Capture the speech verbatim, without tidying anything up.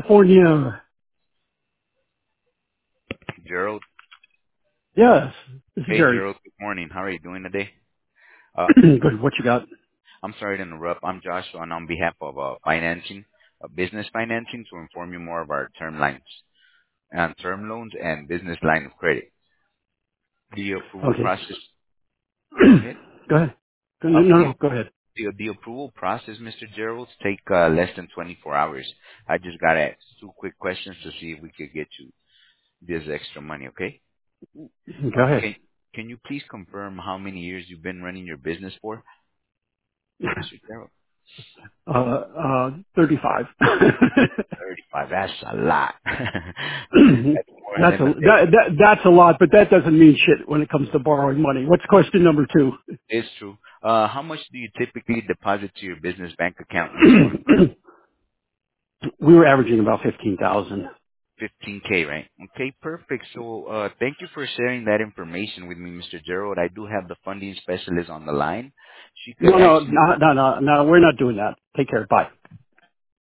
California. Gerald. Yes, this is Hey, Jerry. Gerald. Good morning. How are you doing today? Uh, Good. What you got? I'm sorry to interrupt. I'm Joshua, and on behalf of uh, financing, uh, business financing, to inform you more of our term lines and term loans and business line of credit. The approval Okay. process. Go ahead. Go ahead. No, Uh, no, the, no, go ahead. the the approval process, Mister Gerald, take uh, less than twenty-four hours. I just got to ask two quick questions to see if we could get you this extra money. Okay? Go Uh, ahead. can Can you please confirm how many years you've been running your business for, Mister Gerald? Uh, uh, thirty-five. thirty-five. That's a lot. That's more That's than a a that, day. that that's a lot, but that doesn't mean shit when it comes to borrowing money. What's question number two? It's true. Uh, how much do you typically deposit to your business bank account each month? We were averaging about fifteen thousand. fifteen K, right? Okay, perfect. So, uh, thank you for sharing that information with me, Mister Gerald. I do have the funding specialist on the line. She could No, no, actually, no, no, no, no. We're not doing that. Take care. Bye.